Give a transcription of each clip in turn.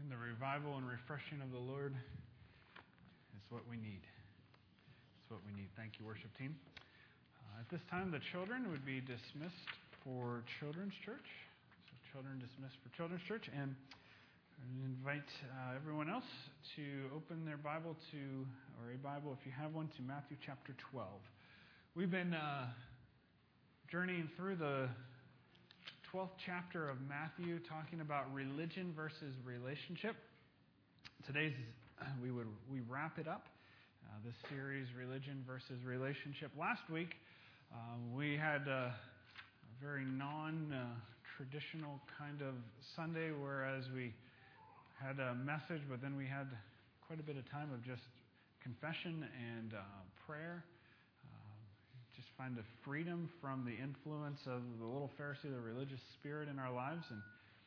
The revival and refreshing of the Lord is what we need. It's what we need. Thank you, worship team. At this time, the children would be dismissed for Children's Church. So children dismissed for Children's Church. And I invite everyone else to open their Bible to, or a Bible if you have one, to Matthew chapter 12. We've been journeying through the 12th chapter of Matthew, talking about religion versus relationship. Today's we wrap it up. This series, Religion versus Relationship. Last week, we had a very non-traditional kind of Sunday, whereas we had a message, but then we had quite a bit of time of just confession and prayer. Just find a freedom from the influence of the little Pharisee, the religious spirit in our lives. And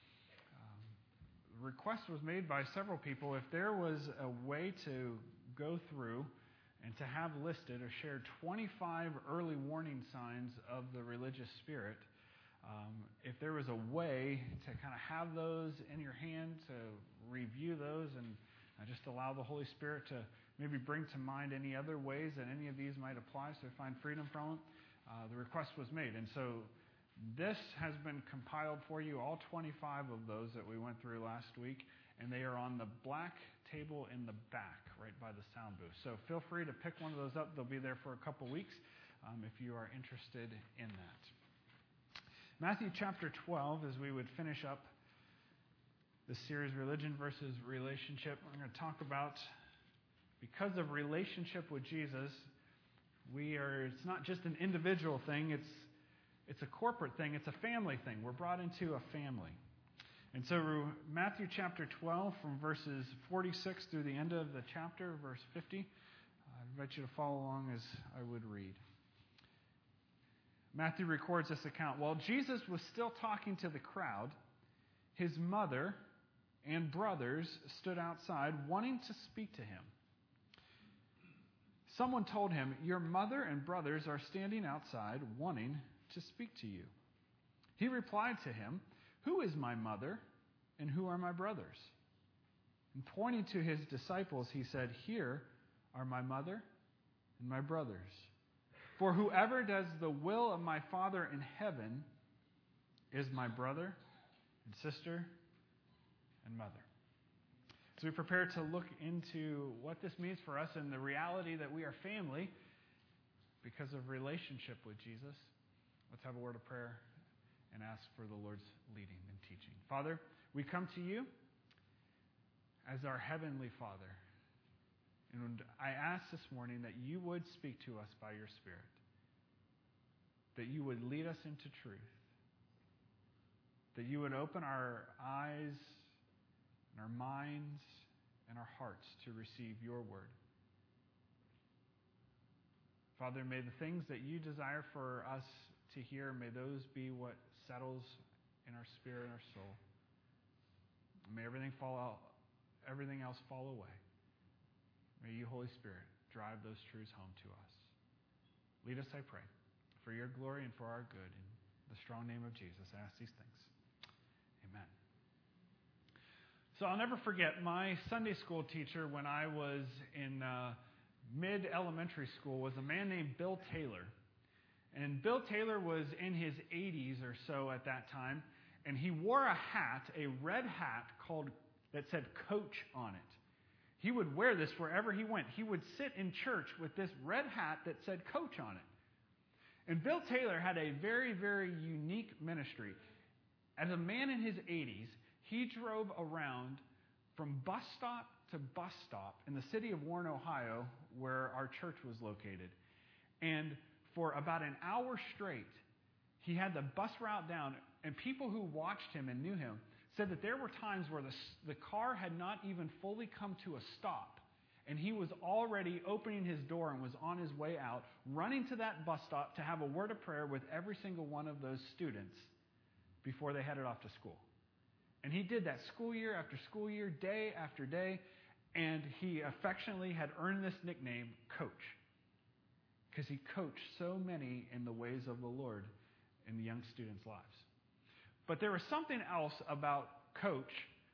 the request was made by several people if there was a way to go through and to have listed or shared 25 early warning signs of the religious spirit. If there was a way to kind of have those in your hand, to review those and just allow the Holy Spirit to maybe bring to mind any other ways that any of these might apply so find freedom from them, the request was made. And so this has been compiled for you, all 25 of those that we went through last week, and they are on the black table in the back right by the sound booth. So feel free to pick one of those up. They'll be there for a couple weeks if you are interested in that. Matthew chapter 12, as we would finish up the series, Religion versus Relationship, we're going to talk about, because of relationship with Jesus, it's not just an individual thing, it's a corporate thing, it's a family thing. We're brought into a family. And so Matthew chapter 12, from verses 46 through the end of the chapter, verse 50, I invite you to follow along as I would read. Matthew records this account. While Jesus was still talking to the crowd, his mother and brothers stood outside wanting to speak to him. Someone told him, "Your mother and brothers are standing outside wanting to speak to you." He replied to him, "Who is my mother and who are my brothers?" And pointing to his disciples, he said, "Here are my mother and my brothers. For whoever does the will of my Father in heaven is my brother and sister and mother." So we prepare to look into what this means for us and the reality that we are family because of relationship with Jesus. Let's have a word of prayer and ask for the Lord's leading and teaching. Father, we come to you as our heavenly Father. And I ask this morning that you would speak to us by your Spirit, that you would lead us into truth, that you would open our eyes and our minds and our hearts to receive your word. Father, may the things that you desire for us to hear, may those be what settles in our spirit and our soul. May everything else fall away. May you, Holy Spirit, drive those truths home to us. Lead us, I pray, for your glory and for our good. In the strong name of Jesus, I ask these things. Amen. So I'll never forget my Sunday school teacher when I was in mid-elementary school was a man named Bill Taylor. And Bill Taylor was in his 80s or so at that time, and he wore a hat, a red hat that said Coach on it. He would wear this wherever he went. He would sit in church with this red hat that said Coach on it. And Bill Taylor had a very, very unique ministry. As a man in his 80s, he drove around from bus stop to bus stop in the city of Warren, Ohio, where our church was located. And for about an hour straight, he had the bus route down, and people who watched him and knew him said that there were times where the car had not even fully come to a stop, and he was already opening his door and was on his way out, running to that bus stop to have a word of prayer with every single one of those students before they headed off to school. And he did that school year after school year, day after day, and he affectionately had earned this nickname, Coach, because he coached so many in the ways of the Lord in the young students' lives. But there was something else about Coach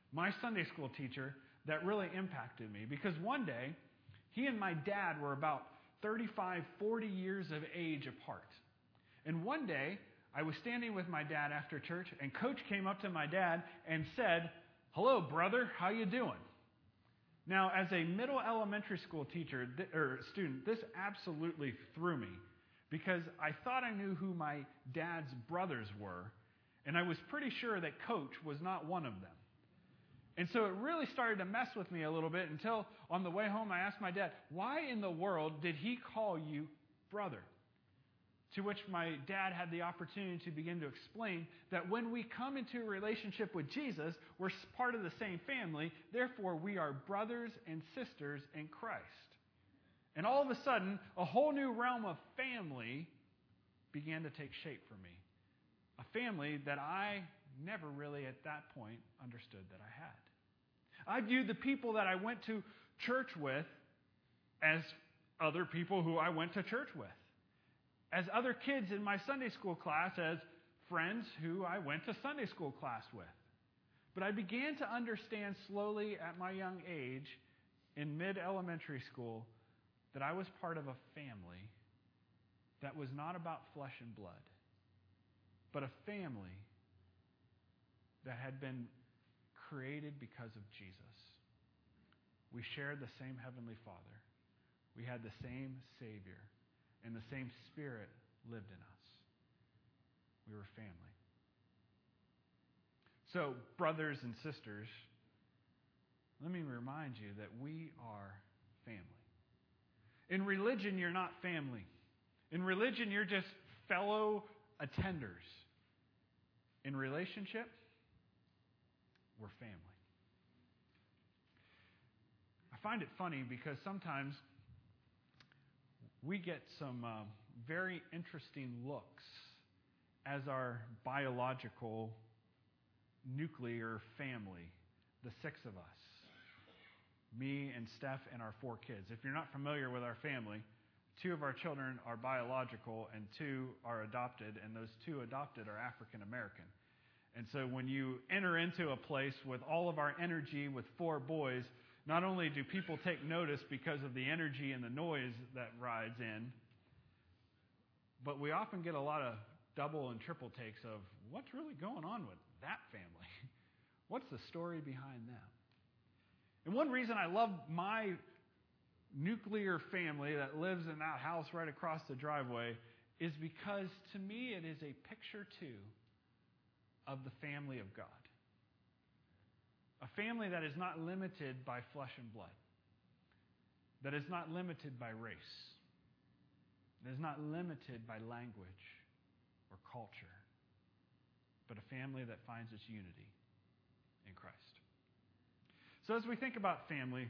my Sunday school teacher, that really impacted me. Because one day, he and my dad were about 35, 40 years of age apart. And one day, I was standing with my dad after church, and Coach came up to my dad and said, "Hello, brother, how you doing?" Now, as a middle elementary school teacher or student, this absolutely threw me because I thought I knew who my dad's brothers were, and I was pretty sure that Coach was not one of them. And so it really started to mess with me a little bit until on the way home I asked my dad, "Why in the world did he call you brother?" To which my dad had the opportunity to begin to explain that when we come into a relationship with Jesus, we're part of the same family, therefore we are brothers and sisters in Christ. And all of a sudden, a whole new realm of family began to take shape for me. A family that I never really at that point understood that I had. I viewed the people that I went to church with as other people who I went to church with. As other kids in my Sunday school class, as friends who I went to Sunday school class with. But I began to understand slowly at my young age, in mid-elementary school, that I was part of a family that was not about flesh and blood, but a family that had been created because of Jesus. We shared the same Heavenly Father. We had the same Savior. And the same Spirit lived in us. We were family. So, brothers and sisters, let me remind you that we are family. In religion, you're not family. In religion, you're just fellow attenders. In relationship, we're family. I find it funny because sometimes we get some very interesting looks as our biological nuclear family, the 6 of us. Me and Steph and our 4 kids. If you're not familiar with our family, 2 of our children are biological and 2 are adopted, and those 2 adopted are African American. And so when you enter into a place with all of our energy with 4 boys, not only do people take notice because of the energy and the noise that rides in, but we often get a lot of double and triple takes of what's really going on with that family? What's the story behind them? And one reason I love my nuclear family that lives in that house right across the driveway is because to me it is a picture too of the family of God. A family that is not limited by flesh and blood. That is not limited by race. That is not limited by language or culture. But a family that finds its unity in Christ. So as we think about family,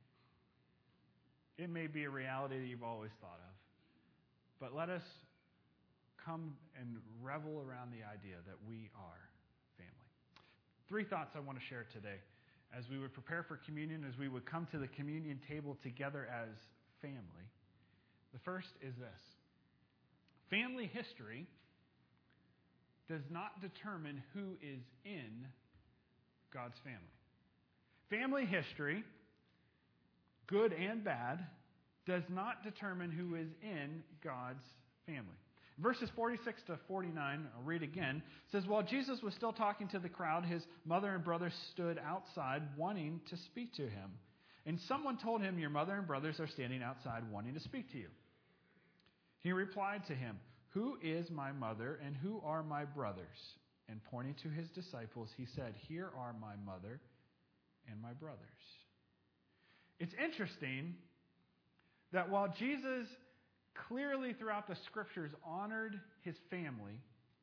it may be a reality that you've always thought of. But let us come and revel around the idea that we are family. 3 thoughts I want to share today as we would prepare for communion, as we would come to the communion table together as family. The first is this. Family history does not determine who is in God's family. Family history, good and bad, does not determine who is in God's family. Verses 46 to 49, I'll read again, says, "While Jesus was still talking to the crowd, his mother and brothers stood outside wanting to speak to him. And someone told him, 'Your mother and brothers are standing outside wanting to speak to you.' He replied to him, 'Who is my mother and who are my brothers?' And pointing to his disciples, he said, 'Here are my mother and my brothers.'" It's interesting that while Jesus clearly throughout the Scriptures honored his family,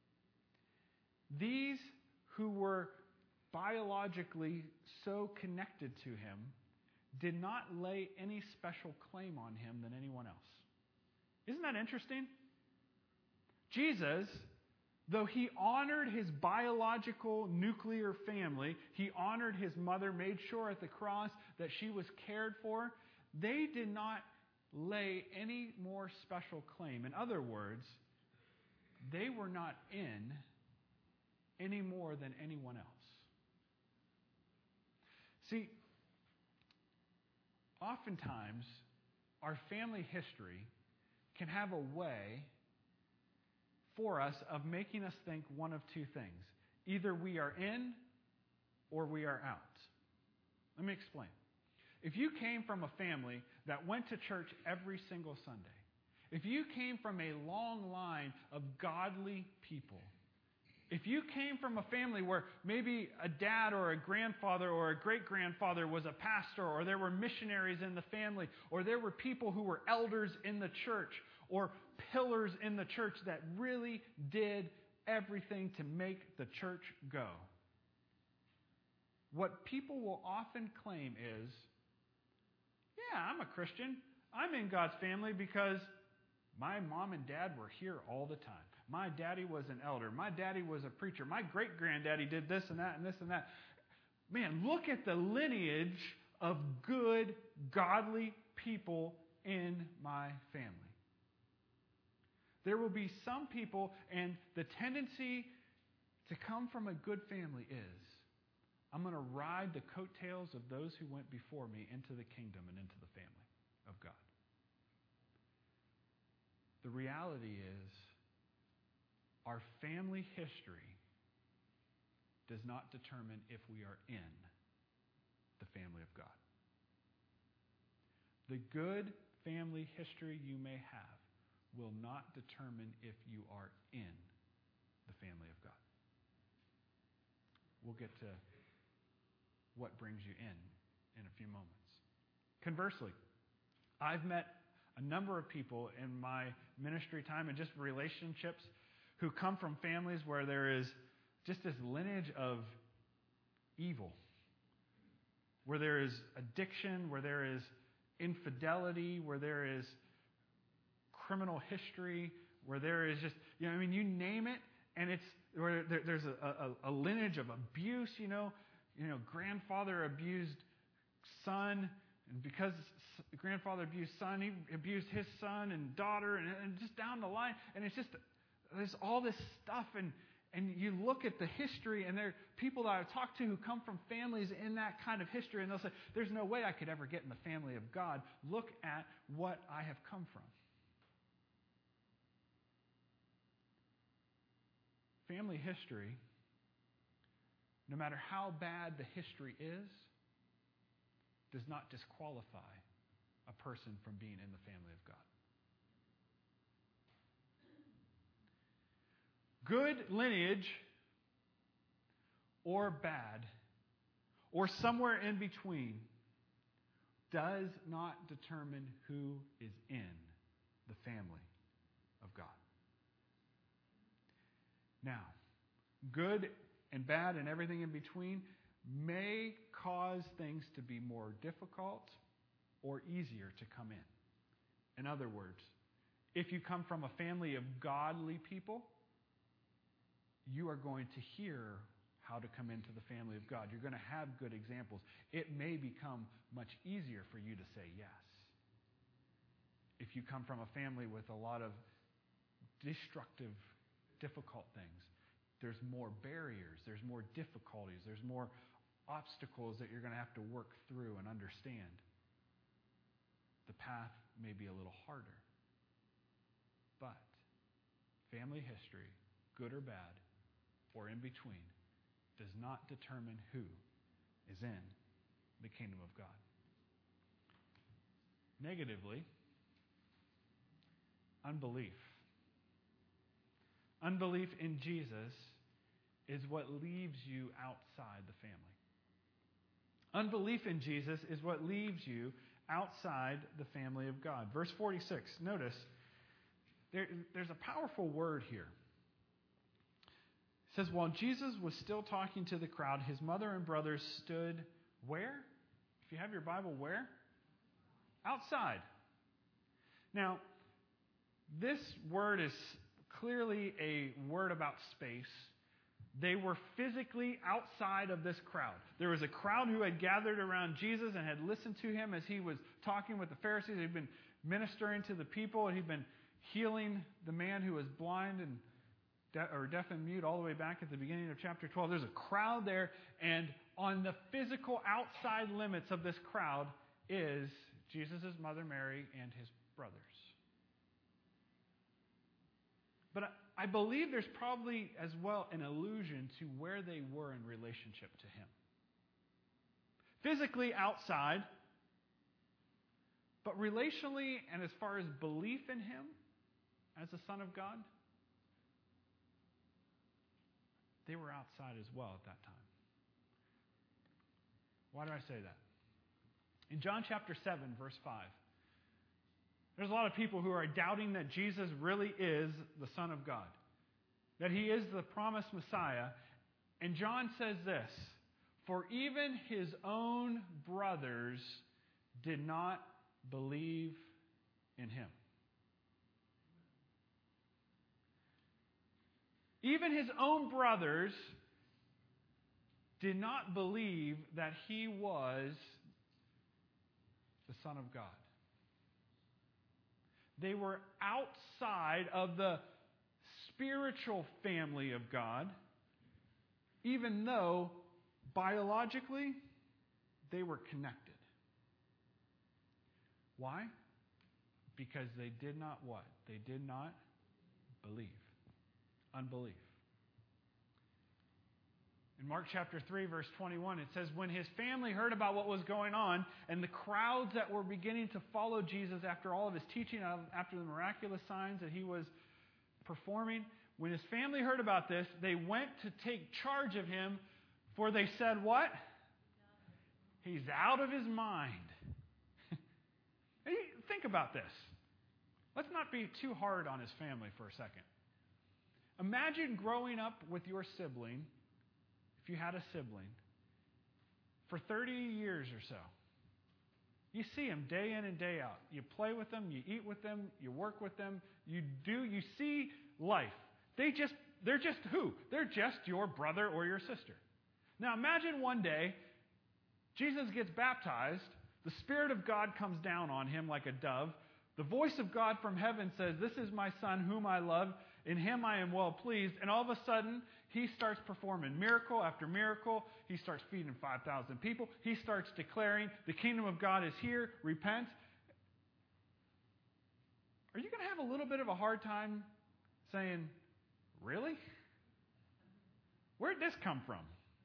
these who were biologically so connected to him did not lay any special claim on him than anyone else. Isn't that interesting? Jesus, though he honored his biological nuclear family, he honored his mother, made sure at the cross that she was cared for, they did not lay any more special claim. In other words, they were not in any more than anyone else. See, oftentimes, our family history can have a way for us of making us think one of two things. Either we are in or we are out. Let me explain. If you came from a family that went to church every single Sunday, if you came from a long line of godly people, if you came from a family where maybe a dad or a grandfather or a great-grandfather was a pastor, or there were missionaries in the family, or there were people who were elders in the church, or pillars in the church that really did everything to make the church go, what people will often claim is, yeah, I'm a Christian. I'm in God's family because my mom and dad were here all the time. My daddy was an elder. My daddy was a preacher. My great-granddaddy did this and that and this and that. Man, look at the lineage of good, godly people in my family. There will be some people, and the tendency to come from a good family is, I'm going to ride the coattails of those who went before me into the kingdom and into the family of God. The reality is, our family history does not determine if we are in the family of God. The good family history you may have will not determine if you are in the family of God. We'll get to what brings you in a few moments. Conversely, I've met a number of people in my ministry time and just relationships who come from families where there is just this lineage of evil, where there is addiction, where there is infidelity, where there is criminal history, where there is just, you name it, and it's where there's a lineage of abuse, grandfather abused son, and because grandfather abused son, he abused his son and daughter, and just down the line, and it's just, there's all this stuff, and you look at the history, and there are people that I've talked to who come from families in that kind of history, and they'll say, there's no way I could ever get in the family of God. Look at what I have come from. Family history, no matter how bad the history is, does not disqualify a person from being in the family of God. Good lineage or bad, or somewhere in between, does not determine who is in the family of God. Now, good and bad and everything in between may cause things to be more difficult or easier to come in. In other words, if you come from a family of godly people, you are going to hear how to come into the family of God. You're going to have good examples. It may become much easier for you to say yes. If you come from a family with a lot of destructive, difficult things, there's more barriers, there's more difficulties, there's more obstacles that you're going to have to work through and understand. The path may be a little harder. But family history, good or bad, or in between, does not determine who is in the kingdom of God. Negatively, unbelief. Unbelief in Jesus is what leaves you outside the family. Unbelief in Jesus is what leaves you outside the family of God. Verse 46, notice, there's a powerful word here. It says, while Jesus was still talking to the crowd, his mother and brothers stood where? If you have your Bible, where? Outside. Now, this word is clearly a word about space. They were physically outside of this crowd. There was a crowd who had gathered around Jesus and had listened to him as he was talking with the Pharisees. He'd been ministering to the people, and he'd been healing the man who was blind and deaf and mute all the way back at the beginning of chapter 12. There's a crowd there, and on the physical outside limits of this crowd is Jesus' mother Mary and his brothers. But I believe there's probably as well an allusion to where they were in relationship to him. Physically outside, but relationally and as far as belief in him as the Son of God, they were outside as well at that time. Why do I say that? In John chapter 7, verse 5, there's a lot of people who are doubting that Jesus really is the Son of God, that he is the promised Messiah. And John says this, "For even his own brothers did not believe in him." Even his own brothers did not believe that he was the Son of God. They were outside of the spiritual family of God, even though biologically they were connected. Why? Because they did not what? They did not believe. Unbelief. In Mark chapter 3, verse 21, it says, when his family heard about what was going on and the crowds that were beginning to follow Jesus after all of his teaching, after the miraculous signs that he was performing, when his family heard about this, they went to take charge of him, for they said, what? He's out of his mind. Think about this. Let's not be too hard on his family for a second. Imagine growing up with your sibling, if you had a sibling, for 30 years or so. You see them day in and day out. You play with them, you eat with them, you work with them, you see life. They're just who? They're just your brother or your sister. Now imagine one day, Jesus gets baptized, the Spirit of God comes down on him like a dove, the voice of God from heaven says, "This is my Son whom I love, in him I am well pleased," and all of a sudden, he starts performing miracle after miracle. He starts feeding 5,000 people. He starts declaring, the kingdom of God is here, repent. Are you going to have a little bit of a hard time saying, really? Where'd this come from?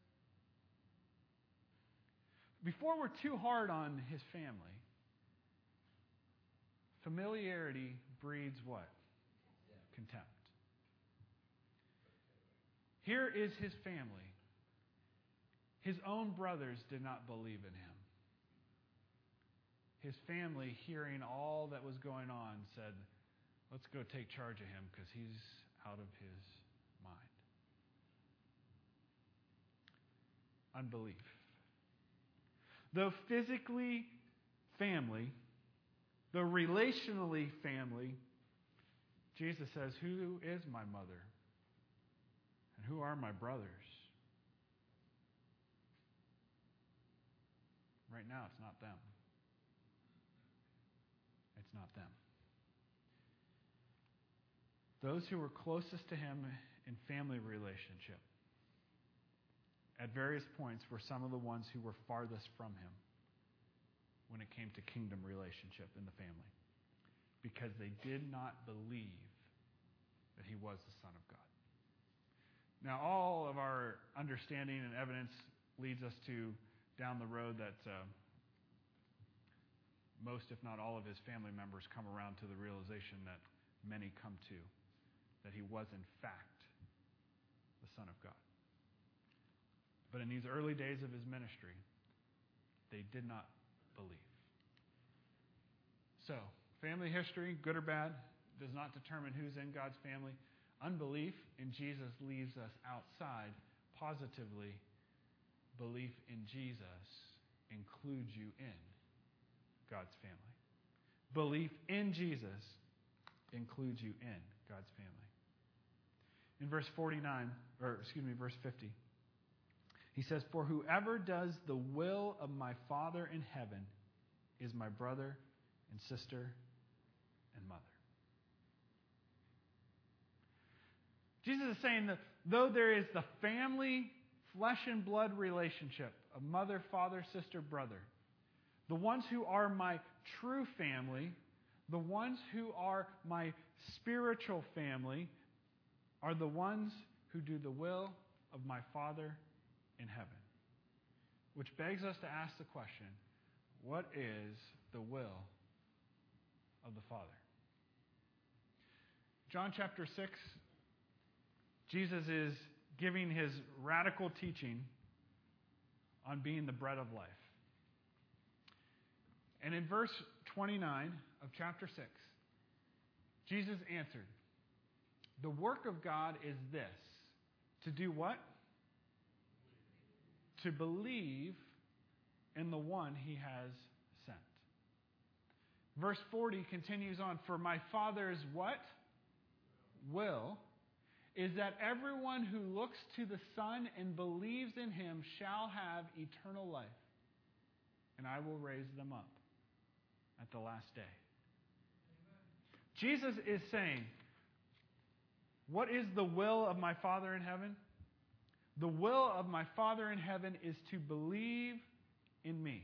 Before we're too hard on his family, familiarity breeds what? Contempt. Here is his family. His own brothers did not believe in him. His family, hearing all that was going on, said, let's go take charge of him because he's out of his mind. Unbelief. Though physically family, though relationally family, Jesus says, who is my mother? And who are my brothers? Right now, it's not them. It's not them. Those who were closest to him in family relationship at various points were some of the ones who were farthest from him when it came to kingdom relationship in the family, because they did not believe that he was the Son of God. Now, all of our understanding and evidence leads us to down the road that most, if not all, of his family members come around to the realization that many come to, that he was in fact the Son of God. But in these early days of his ministry, they did not believe. So, family history, good or bad, does not determine who's in God's family. Unbelief in Jesus leaves us outside. Positively, belief in Jesus includes you in God's family. Belief in Jesus includes you in God's family. In verse 50, he says, "For whoever does the will of my Father in heaven is my brother and sister and mother." Jesus is saying that though there is the family, flesh and blood relationship of mother, father, sister, brother, the ones who are my true family, the ones who are my spiritual family, are the ones who do the will of my Father in heaven. Which begs us to ask the question, what is the will of the Father? John chapter 6, Jesus is giving his radical teaching on being the bread of life. And in verse 29 of chapter 6, Jesus answered, "The work of God is this, to do what? To believe in the one he has sent." Verse 40 continues on, "For my Father's" what? "Will is that everyone who looks to the Son and believes in him shall have eternal life, and I will raise them up at the last day." Jesus is saying, what is the will of my Father in heaven? The will of my Father in heaven is to believe in me.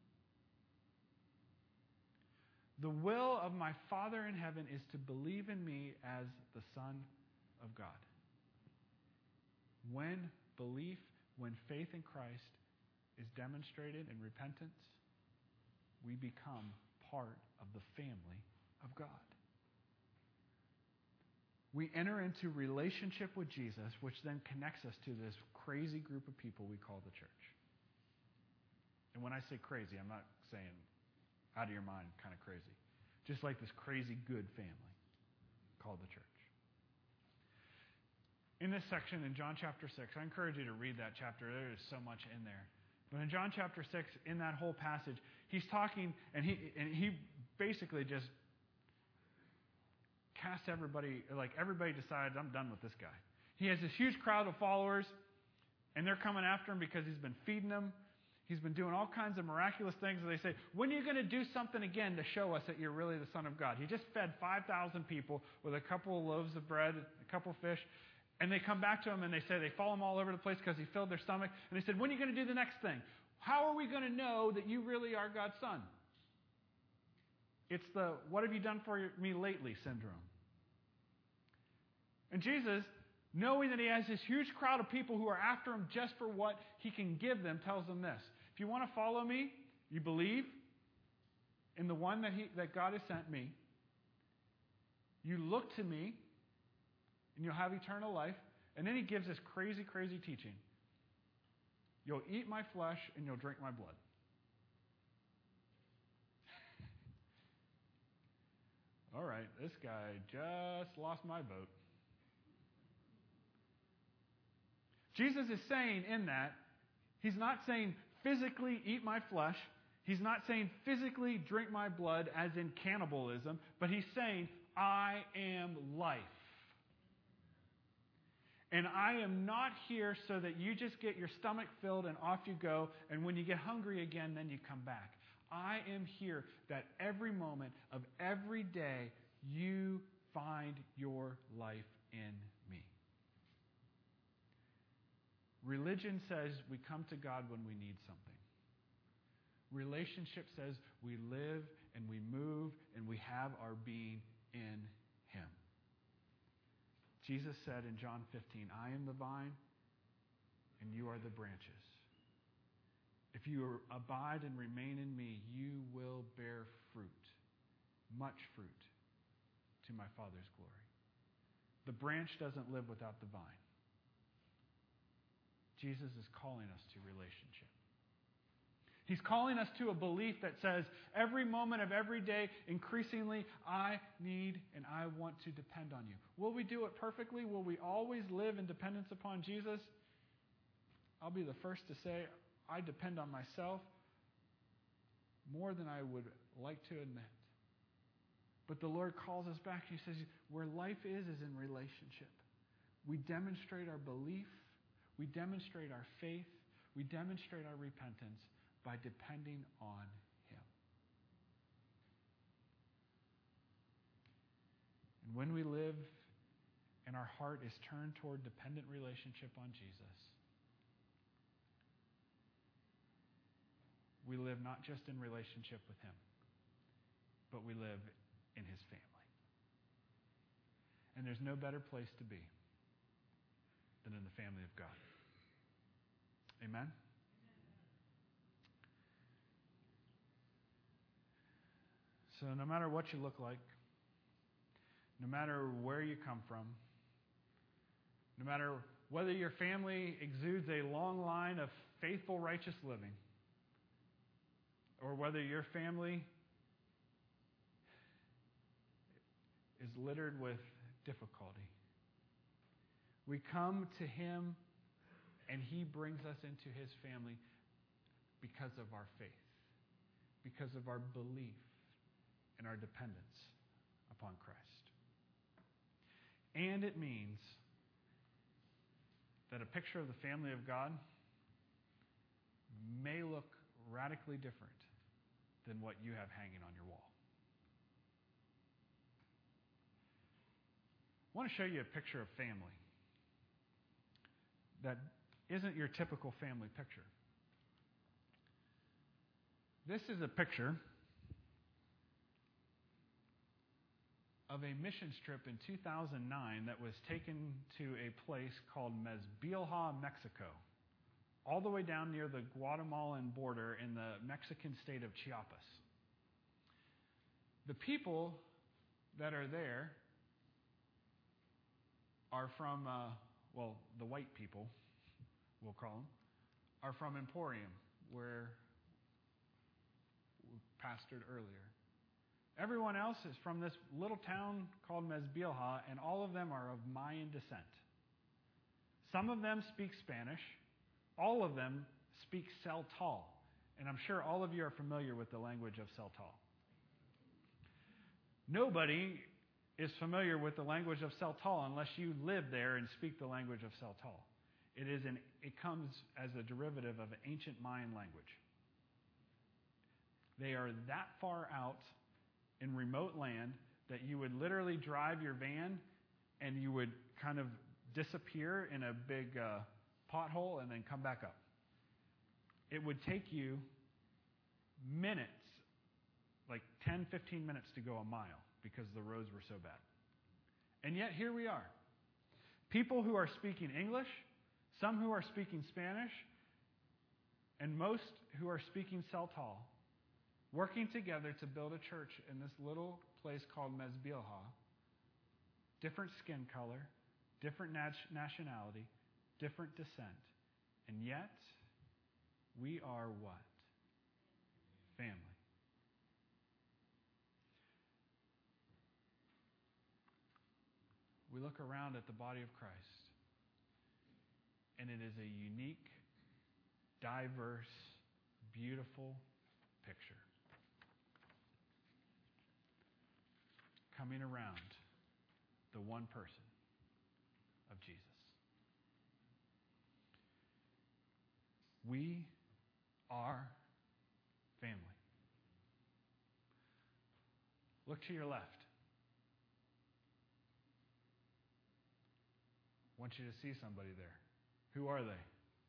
The will of my Father in heaven is to believe in me as the Son of God. When belief, when faith in Christ is demonstrated in repentance, we become part of the family of God. We enter into relationship with Jesus, which then connects us to this crazy group of people we call the church. And when I say crazy, I'm not saying out of your mind kind of crazy. Just like this crazy good family called the church. In this section in John chapter 6, I encourage you to read that chapter. There is so much in there. But in John chapter 6, in that whole passage, he's talking, and he basically just casts everybody, like everybody decides, I'm done with this guy. He has this huge crowd of followers, and they're coming after him because he's been feeding them. He's been doing all kinds of miraculous things. And they say, when are you going to do something again to show us that you're really the Son of God? He just fed 5,000 people with a couple of loaves of bread, a couple of fish. And they come back to him and they say they follow him all over the place because he filled their stomach. And they said, when are you going to do the next thing? How are we going to know that you really are God's Son? It's the what have you done for me lately syndrome. And Jesus, knowing that he has this huge crowd of people who are after him just for what he can give them, tells them this. If you want to follow me, you believe in the one that God has sent me. You look to me, and you'll have eternal life. And then he gives this crazy, crazy teaching. You'll eat my flesh, and you'll drink my blood. All right, this guy just lost my vote. Jesus is saying in that, he's not saying physically eat my flesh. He's not saying physically drink my blood as in cannibalism, but he's saying I am life. And I am not here so that you just get your stomach filled and off you go, and when you get hungry again, then you come back. I am here that every moment of every day you find your life in me. Religion says we come to God when we need something. Relationship says we live and we move and we have our being in him. Jesus said in John 15, I am the vine and you are the branches. If you abide and remain in me, you will bear fruit, much fruit, to my Father's glory. The branch doesn't live without the vine. Jesus is calling us to relationship. He's calling us to a belief that says, every moment of every day, increasingly, I need and I want to depend on you. Will we do it perfectly? Will we always live in dependence upon Jesus? I'll be the first to say, I depend on myself more than I would like to admit. But the Lord calls us back. He says, where life is in relationship. We demonstrate our belief. We demonstrate our faith. We demonstrate our repentance by depending on him. And when we live and our heart is turned toward dependent relationship on Jesus, we live not just in relationship with Him, but we live in His family. And there's no better place to be than in the family of God. Amen? So no matter what you look like, no matter where you come from, no matter whether your family exudes a long line of faithful, righteous living, or whether your family is littered with difficulty, we come to Him and He brings us into His family because of our faith, because of our belief and our dependence upon Christ. And it means that a picture of the family of God may look radically different than what you have hanging on your wall. I want to show you a picture of family that isn't your typical family picture. This is a picture of a missions trip in 2009 that was taken to a place called Mezbilha, Mexico, all the way down near the Guatemalan border in the Mexican state of Chiapas. The people that are there are from, the white people, we'll call them, are from Emporium, where we pastored earlier. Everyone else is from this little town called Mezbilha, and all of them are of Mayan descent. Some of them speak Spanish. All of them speak Celtal, and I'm sure all of you are familiar with the language of Celtal. Nobody is familiar with the language of Celtal unless you live there and speak the language of Celtal. It comes as a derivative of an ancient Mayan language. They are that far out in remote land that you would literally drive your van and you would kind of disappear in a big pothole and then come back up. It would take you minutes, like 10, 15 minutes to go a mile because the roads were so bad. And yet here we are. People who are speaking English, some who are speaking Spanish, and most who are speaking Celtal, working together to build a church in this little place called Mezbilha. Different skin color, different nationality, different descent. And yet, we are what? Family. We look around at the body of Christ, and it is a unique, diverse, beautiful picture. Coming around the one person of Jesus. We are family. Look to your left. I want you to see somebody there. Who are they?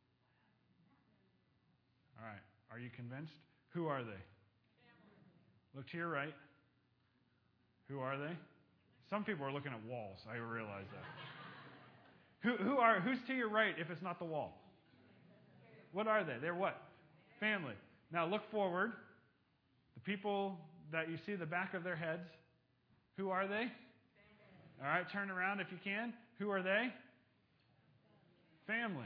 All right. Are you convinced? Who are they? Look to your right. Who are they? Some people are looking at walls. I realize that. Who's to your right if it's not the wall? What are they? They're what? Family. Now look forward. The people that you see the back of their heads, who are they? All right, turn around if you can. Who are they? Family.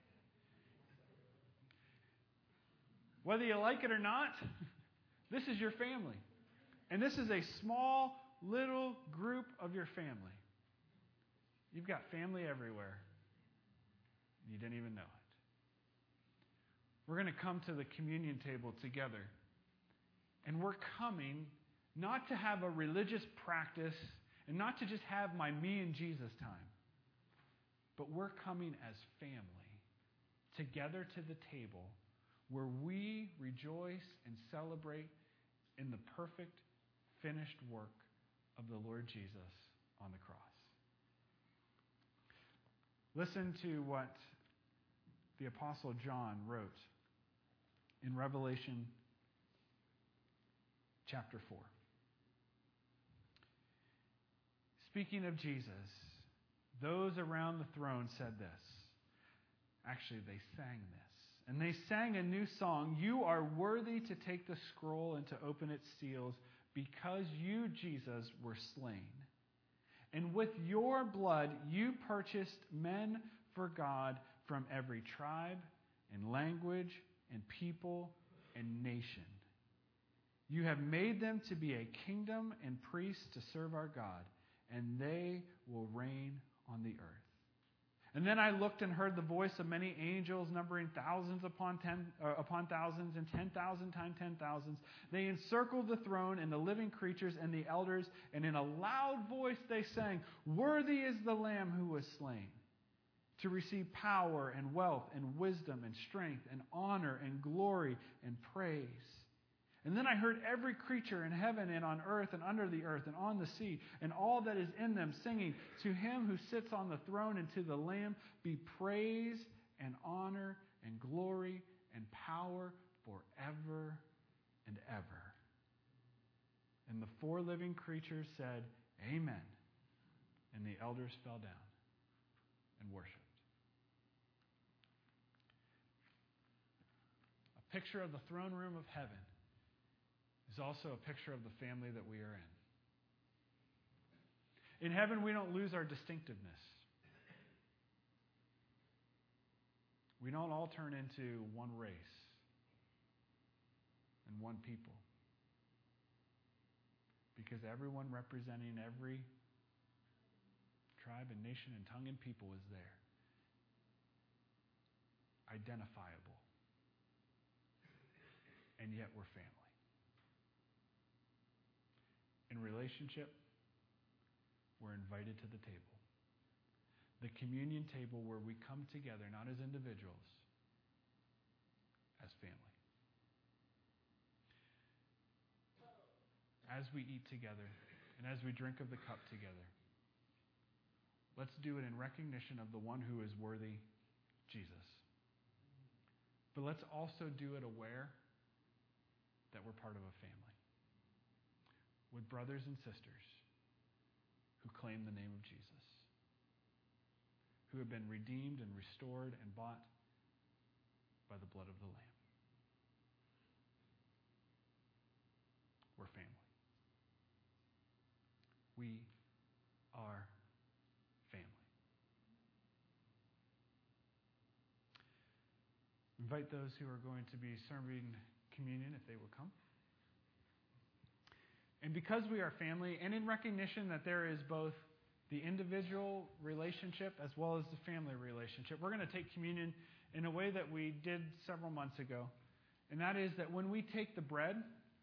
Whether you like it or not, this is your family. And this is a small, little group of your family. You've got family everywhere. You didn't even know it. We're going to come to the communion table together. And we're coming not to have a religious practice and not to just have my me and Jesus time. But we're coming as family together to the table where we rejoice and celebrate in the perfect, finished work of the Lord Jesus on the cross. Listen to what the Apostle John wrote in Revelation chapter 4. Speaking of Jesus, those around the throne said this. Actually, they sang this. And they sang a new song. You are worthy to take the scroll and to open its seals because you, Jesus, were slain. And with your blood you purchased men for God from every tribe and language and people and nation. You have made them to be a kingdom and priests to serve our God, and they will reign on the earth. And then I looked and heard the voice of many angels, numbering thousands upon thousands and 10,000 times 10,000s. They encircled the throne and the living creatures and the elders, and in a loud voice they sang, "Worthy is the Lamb who was slain, to receive power and wealth and wisdom and strength and honor and glory and praise." And then I heard every creature in heaven and on earth and under the earth and on the sea and all that is in them singing, "To him who sits on the throne and to the Lamb be praise and honor and glory and power forever and ever." And the four living creatures said, "Amen." And the elders fell down and worshipped. A picture of the throne room of heaven is also a picture of the family that we are in. In heaven, we don't lose our distinctiveness. We don't all turn into one race and one people. Because everyone representing every tribe and nation and tongue and people is there. Identifiable. And yet we're family. In relationship, we're invited to the table. The communion table where we come together, not as individuals, as family. As we eat together and as we drink of the cup together, let's do it in recognition of the one who is worthy, Jesus. But let's also do it aware that we're part of a family with brothers and sisters who claim the name of Jesus, who have been redeemed and restored and bought by the blood of the Lamb. We're family. We are family. Invite those who are going to be serving communion if they will come. And because we are family, and in recognition that there is both the individual relationship as well as the family relationship, we're going to take communion in a way that we did several months ago. And that is that when we take the bread,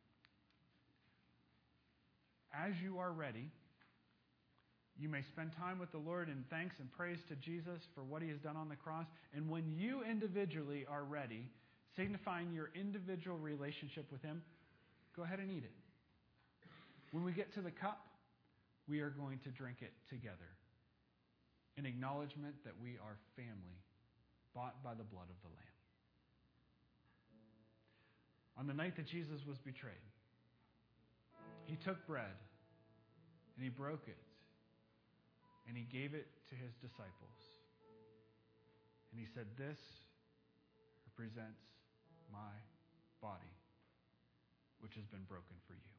as you are ready, you may spend time with the Lord in thanks and praise to Jesus for what He has done on the cross. And when you individually are ready, signifying your individual relationship with Him, go ahead and eat it. When we get to the cup, we are going to drink it together in acknowledgement that we are family, bought by the blood of the Lamb. On the night that Jesus was betrayed, He took bread and He broke it and He gave it to His disciples. And He said, "This represents my body, which has been broken for you."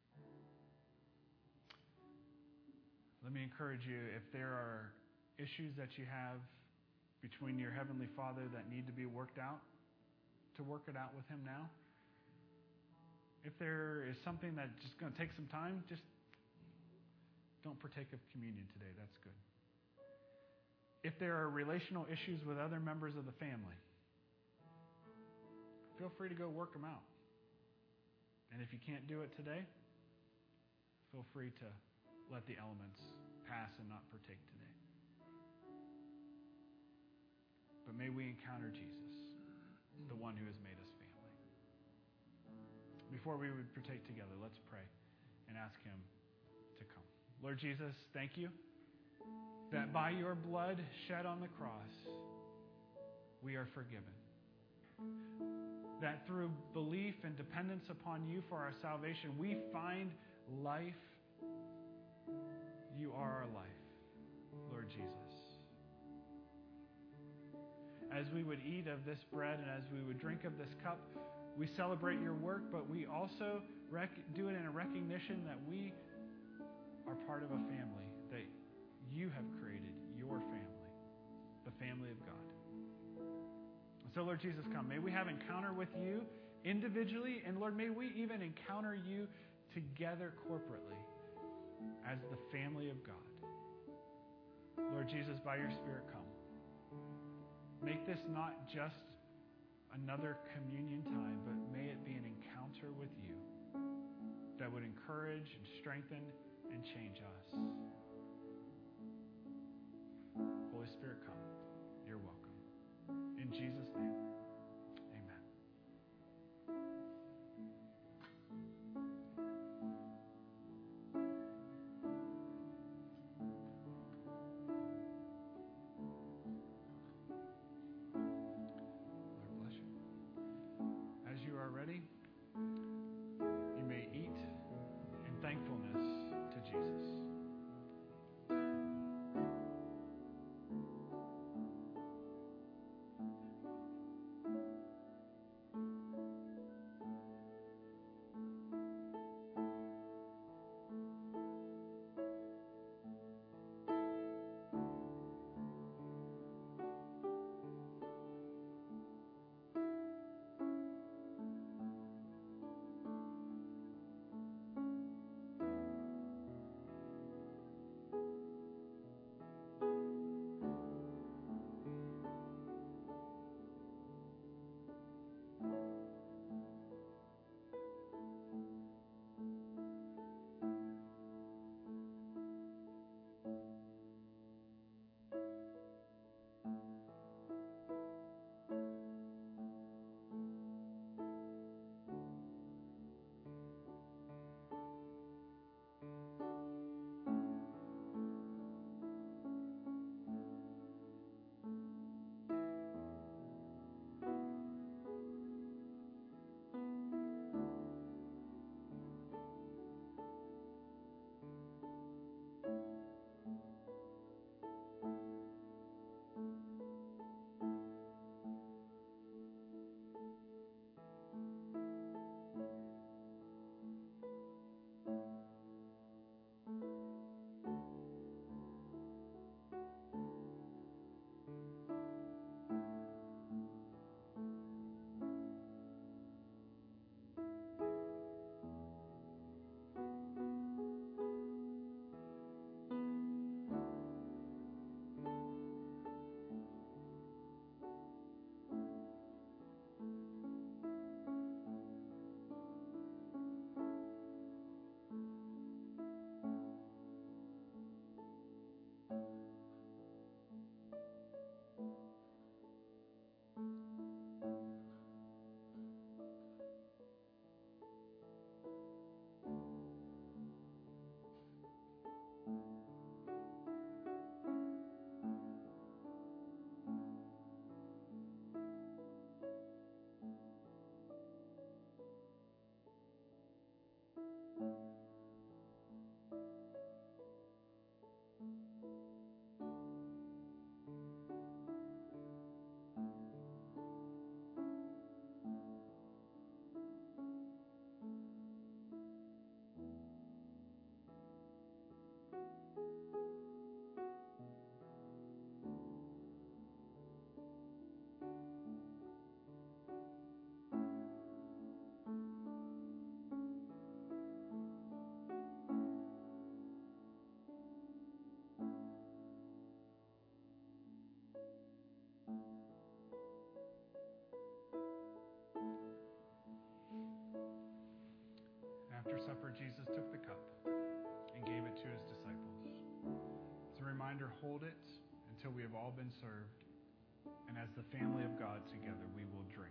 Let me encourage you, if there are issues that you have between your Heavenly Father that need to be worked out, to work it out with Him now. If there is something that's just going to take some time, just don't partake of communion today. That's good. If there are relational issues with other members of the family, feel free to go work them out. And if you can't do it today, feel free to let the elements pass and not partake today. But may we encounter Jesus, the one who has made us family. Before we would partake together, let's pray and ask Him to come. Lord Jesus, thank you that by your blood shed on the cross, we are forgiven. That through belief and dependence upon you for our salvation, we find life. You are our life, Lord Jesus. As we would eat of this bread and as we would drink of this cup, we celebrate your work, but we also do it in a recognition that we are part of a family, that you have created, your family, the family of God. So, Lord Jesus, come. May we have encounter with you individually, and Lord, may we even encounter you together corporately as the family of God. Lord Jesus, by your Spirit, come. Make this not just another communion time, but may it be an encounter with you that would encourage and strengthen and change us. Holy Spirit, come. You're welcome. In Jesus' name, amen. Lord bless you. As you are ready, you may eat in thankfulness to Jesus. After supper, Jesus took the cup and gave it to his disciples. As a reminder, hold it until we have all been served, and as the family of God together, we will drink.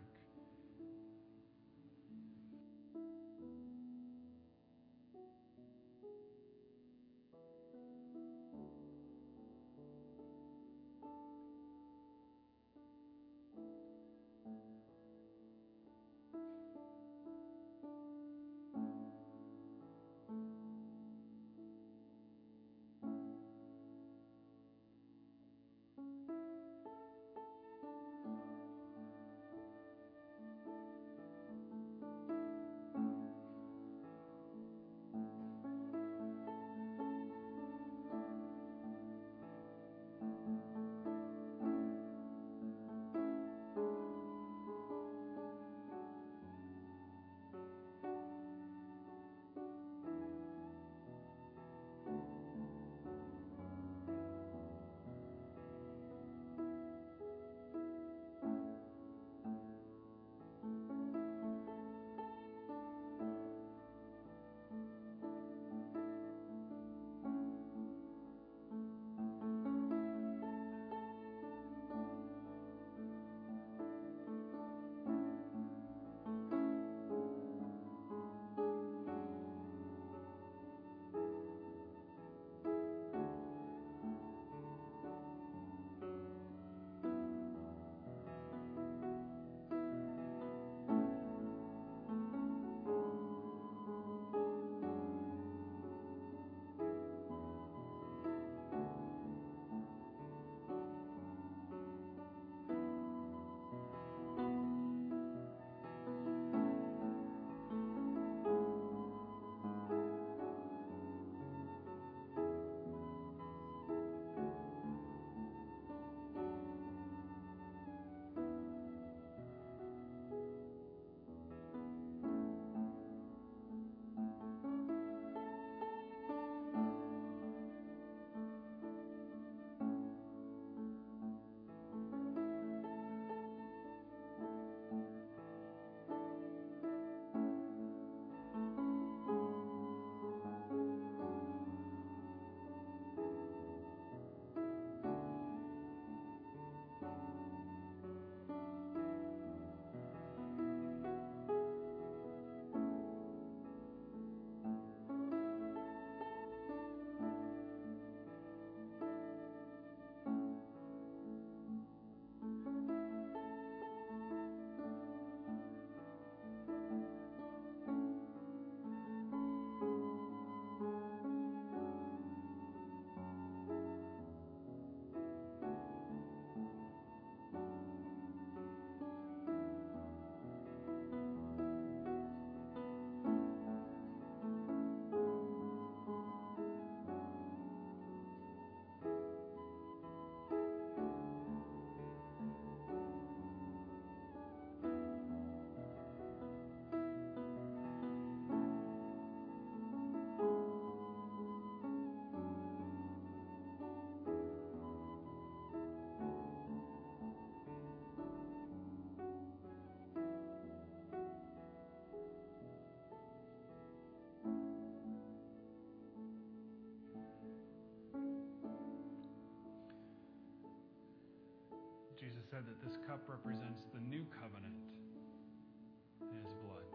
said that this cup represents the new covenant in his blood.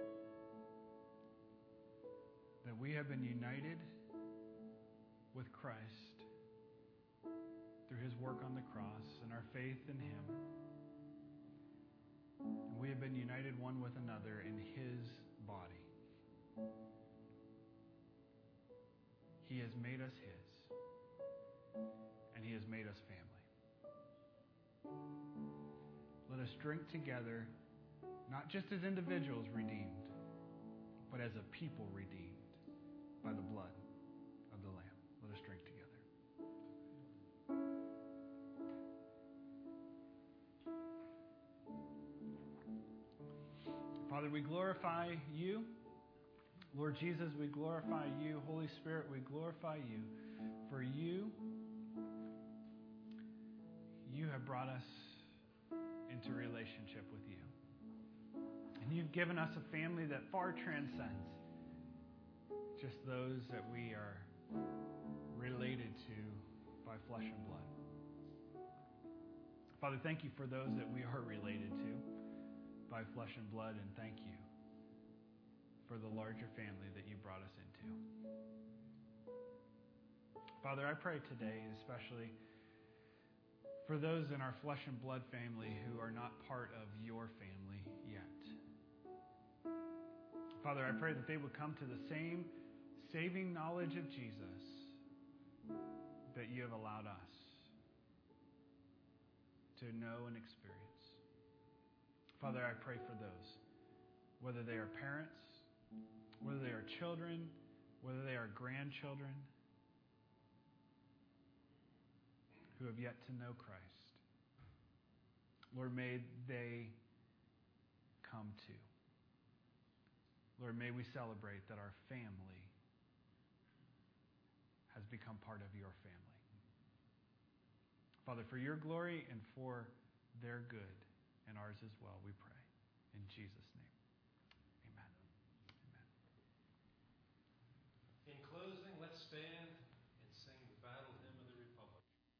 That we have been united with Christ through his work on the cross and our faith in him. And we have been united one with another in his body. He has made us his, and he has made us family. Let us drink together, not just as individuals redeemed, but as a people redeemed by the blood of the Lamb. Let us drink together. Father, we glorify you. Lord Jesus, we glorify you. Holy Spirit, we glorify you. For you have brought us into relationship with you. And you've given us a family that far transcends just those that we are related to by flesh and blood. Father, thank you for those that we are related to by flesh and blood, and thank you for the larger family that you brought us into. Father, I pray today, especially for those in our flesh and blood family who are not part of your family yet. Father, I pray that they would come to the same saving knowledge of Jesus that you have allowed us to know and experience. Father, I pray for those, whether they are parents, whether they are children, whether they are grandchildren, who have yet to know Christ. Lord, may they come to. Lord, may we celebrate that our family has become part of your family. Father, for your glory and for their good and ours as well, we pray. In Jesus' name, amen. Amen. In closing, let's stand and sing the battle hymn of the Republic.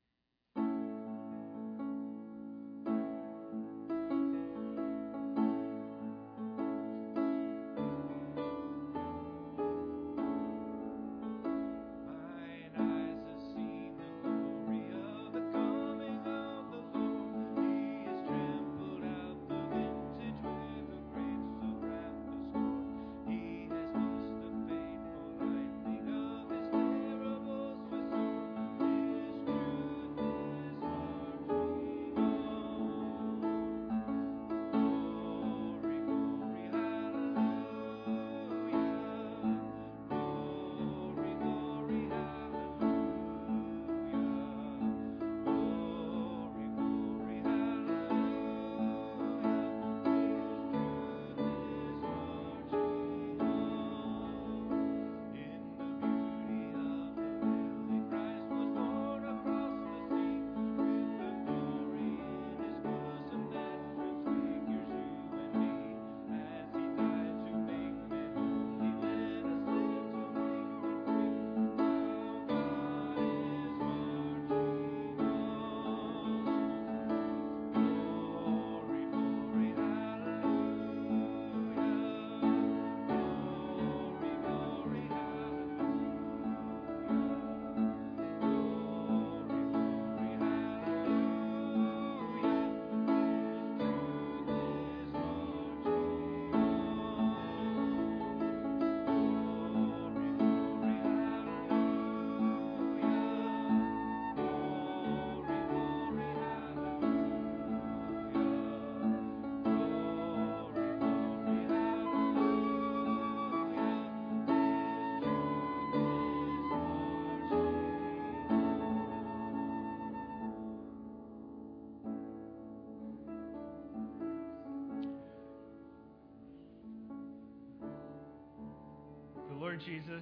Lord Jesus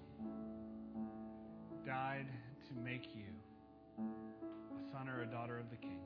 died to make you a son or a daughter of the King.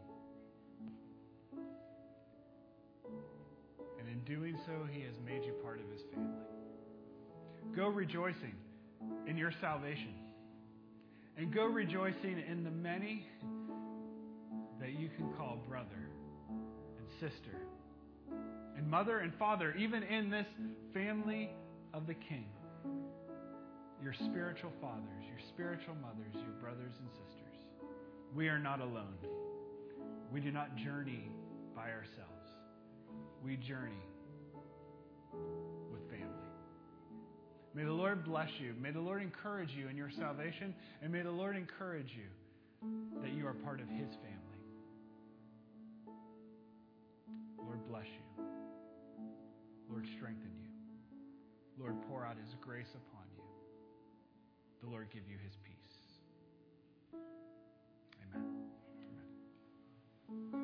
And in doing so, he has made you part of his family. Go rejoicing in your salvation. And go rejoicing in the many that you can call brother and sister and mother and father, even in this family of the King. Your spiritual fathers, your spiritual mothers, your brothers and sisters. We are not alone. We do not journey by ourselves. We journey with family. May the Lord bless you. May the Lord encourage you in your salvation. And may the Lord encourage you that you are part of His family. Lord bless you. Lord strengthen you. Lord pour out His grace upon you. The Lord give you His peace. Amen. Amen.